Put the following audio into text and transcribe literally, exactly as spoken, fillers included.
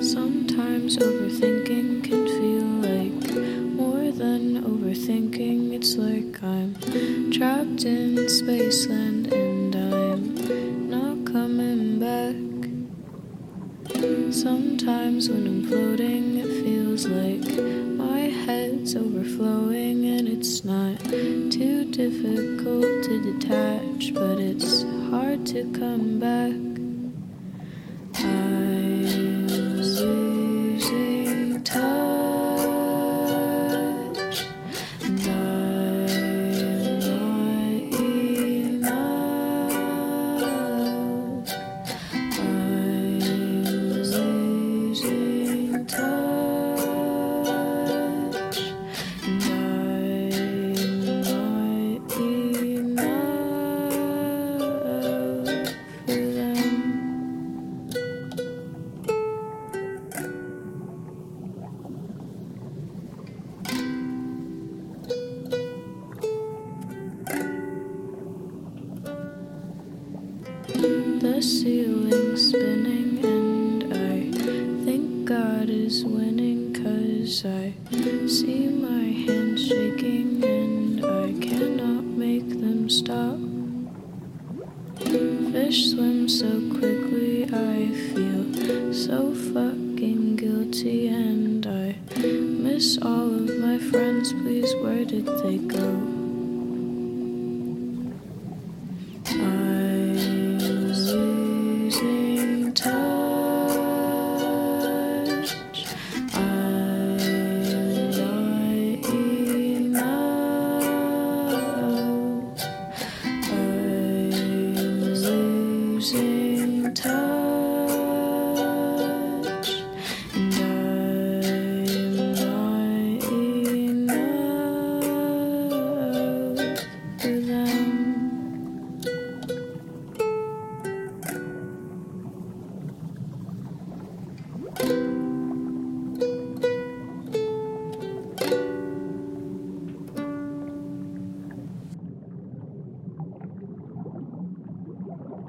Sometimes overthinking can feel like more than overthinking. It's like I'm trapped in Spaceland and I'm not coming back. Sometimes when I'm floating it feels like my head's overflowing, and it's not too difficult to detach, but it's hard to come back. I'm losing touch, and I'm not enough. I'm losing touch, and I'm not enough for them. The ceiling's spinning and I think God is winning, 'cause I see my hands shaking and I cannot make them stop. Fish swim so quickly, I feel so fucking guilty, and I miss all of my friends. Please, where did they go?